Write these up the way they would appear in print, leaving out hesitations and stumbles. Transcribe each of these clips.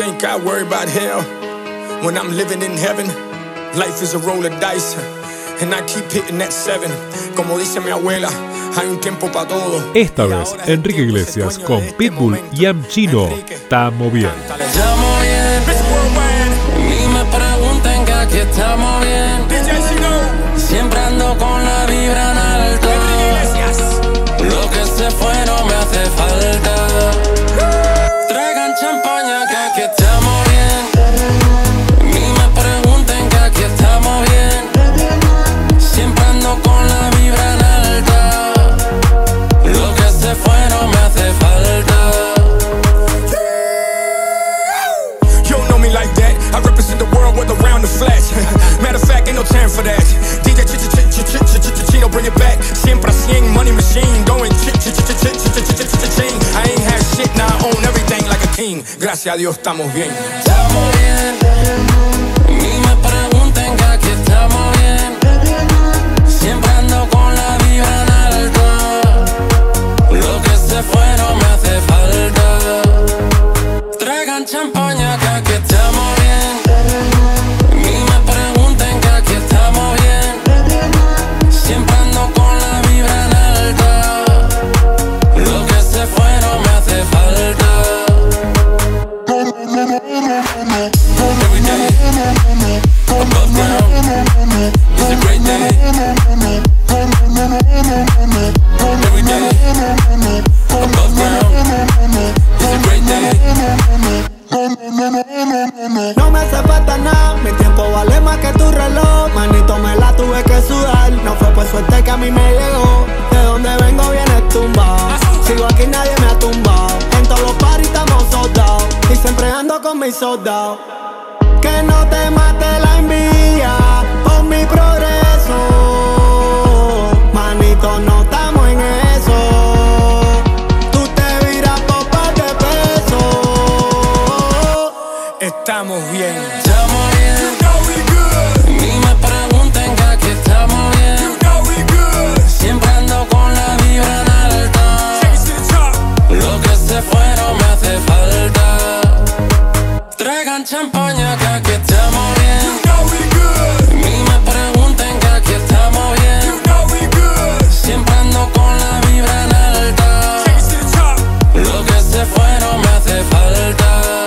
think I worry about hell when I'm living in heaven? Life is a roll of dice, and I keep hitting that 7. Como dice mi abuela, hay un tiempo para todo. Esta vez, Enrique Iglesias con Pitbull y Amchino, Estamos Bien. Estamos bien, ni me pregunten que aquí estamos bien. Siempre ando con la vibra en alto. Lo que se fue no me hace falta. Traigan champaña que aquí estamos bien. Ni me pregunten que aquí estamos bien. Siempre ando con la vibra en alta. Lo que se fue no me hace falta. You don't know me like that. I represent the world with around the flash. Matter of fact, ain't no time for that. DJ Chino, bring it back. Siempre a 100, money machine. Going ching. I ain't had shit, now I own everything like a king. Gracias a Dios estamos bien. Estamos bien. Ni me pregunten que aquí estamos bien. Siempre ando con la vibra en alto. Lo que se fue no me hace falta. Traigan champaña que aquí estamos bien. Ni me pregunten que aquí estamos bien. Siempre ando con la vibra en alta. Lo que se fue no me hace falta. Every day, above ground, it's a great day. Every day, above ground, it's a great day. No me hace falta nada, mi tiempo vale más que tu reloj. Manito, me la tuve que sudar, no fue por suerte que a mí me llegó. De donde vengo viene tumbado, sigo aquí nadie me ha tumbado. En todos los paris estamos soldados, y siempre ando con mis soldados. Que no te mate la envidia por mi progreso. Manito, no estamos en eso. Tú te viras por par de pesos. Estamos bien. Estamos bien. You know we good. Ni me pregunten que aquí estamos bien. You know we good. Siempre ando con la vibra en alta. Take it to the top. Lo que se fue no me hace falta. Traigan champaña que aquí estamos bien. You know we good. Ni me pregunten que aquí estamos bien. You know we good. Siempre ando con la vibra en alta. Take it to the top. Lo que se fue no me hace falta.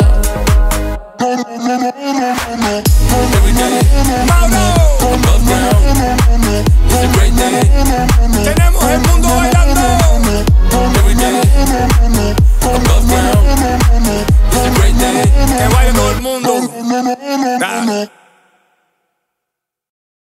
Every day, Mauro, above ground, it's a great day. tenemos el mundo bailando. Every day, above ground, it's a great day. Que baile todo el mundo. Ah.